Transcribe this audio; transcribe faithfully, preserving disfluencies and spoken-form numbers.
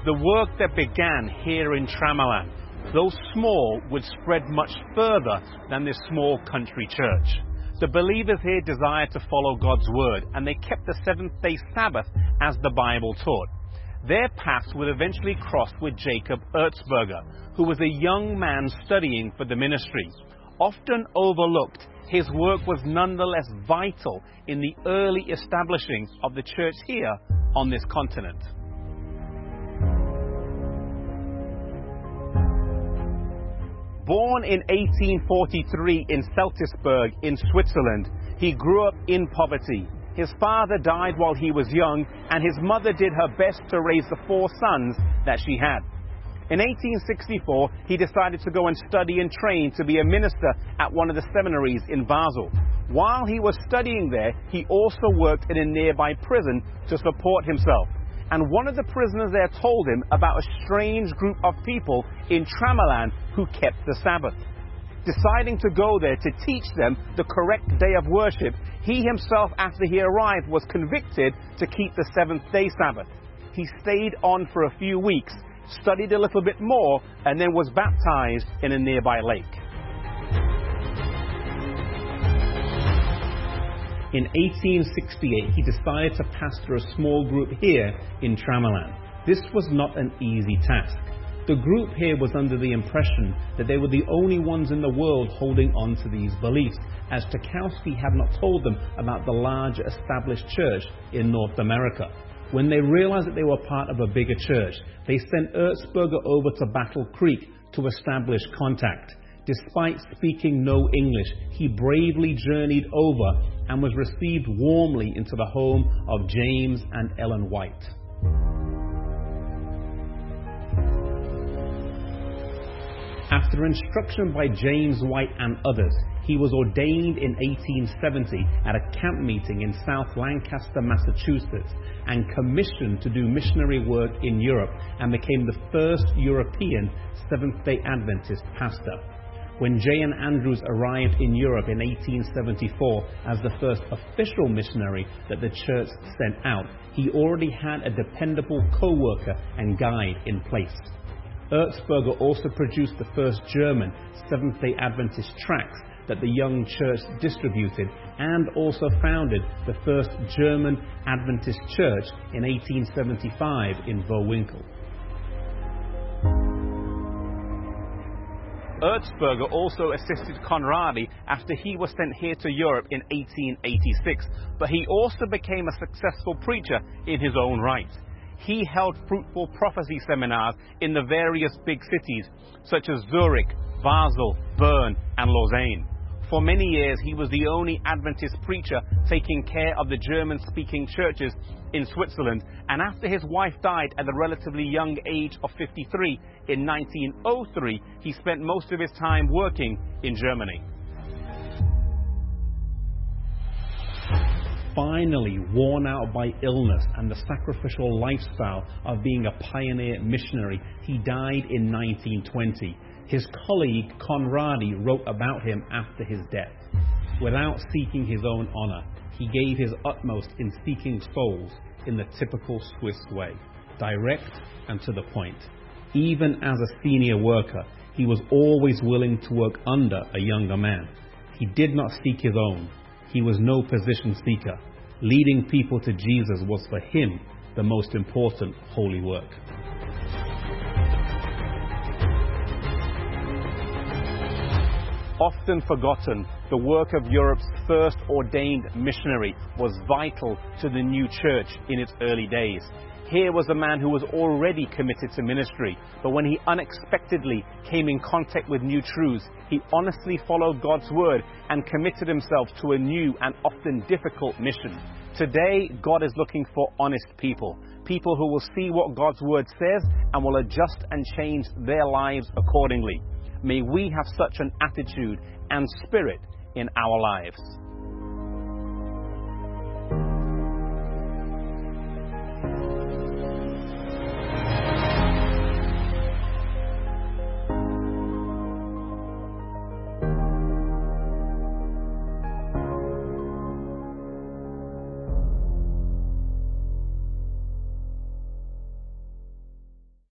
The work that began here in Tramalan, though small, would spread much further than this small country church. The believers here desired to follow God's word, and they kept the seventh-day Sabbath as the Bible taught. Their paths would eventually cross with Jacob Erzberger, who was a young man studying for the ministry. Often overlooked, his work was nonetheless vital in the early establishing of the church here on this continent. Born in eighteen forty-three in Seltersburg in Switzerland, he grew up in poverty. His father died while he was young, and his mother did her best to raise the four sons that she had. In eighteen sixty-four, he decided to go and study and train to be a minister at one of the seminaries in Basel. While he was studying there, he also worked in a nearby prison to support himself. And one of the prisoners there told him about a strange group of people in Tramalan who kept the Sabbath. Deciding to go there to teach them the correct day of worship, he himself, after he arrived, was convicted to keep the seventh-day Sabbath. He stayed on for a few weeks, studied a little bit more, and then was baptized in a nearby lake. In eighteen sixty-eight, he decided to pastor a small group here in Tramalan. This was not an easy task. The group here was under the impression that they were the only ones in the world holding on to these beliefs, as Stokowski had not told them about the large established church in North America. When they realized that they were part of a bigger church, they sent Erzberger over to Battle Creek to establish contact. Despite speaking no English, he bravely journeyed over and was received warmly into the home of James and Ellen White. After instruction by James White and others, he was ordained in eighteen seventy at a camp meeting in South Lancaster, Massachusetts, and commissioned to do missionary work in Europe, and became the first European Seventh-day Adventist pastor. When J N Andrews arrived in Europe in eighteen seventy-four as the first official missionary that the church sent out, he already had a dependable co-worker and guide in place. Erzberger also produced the first German Seventh-day Adventist tracts that the young church distributed, and also founded the first German Adventist church in eighteen seventy-five in Vohwinkel. Erzberger also assisted Conradi after he was sent here to Europe in eighteen eighty-six, but he also became a successful preacher in his own right. He held fruitful prophecy seminars in the various big cities, such as Zurich, Basel, Bern, and Lausanne. For many years, he was the only Adventist preacher taking care of the German-speaking churches in Switzerland, and after his wife died at the relatively young age of fifty-three in nineteen oh three, he spent most of his time working in Germany. Finally, worn out by illness and the sacrificial lifestyle of being a pioneer missionary, he died in nineteen twenty. His colleague Conradi wrote about him after his death. Without seeking his own honor, he gave his utmost in seeking souls in the typical Swiss way, direct and to the point. Even as a senior worker, he was always willing to work under a younger man. He did not seek his own. He was no position seeker. Leading people to Jesus was for him the most important holy work. Often forgotten, the work of Europe's first ordained missionary was vital to the new church in its early days. Here was a man who was already committed to ministry, but when he unexpectedly came in contact with new truths, he honestly followed God's word and committed himself to a new and often difficult mission. Today, God is looking for honest people, people who will see what God's word says and will adjust and change their lives accordingly. May we have such an attitude and spirit in our lives.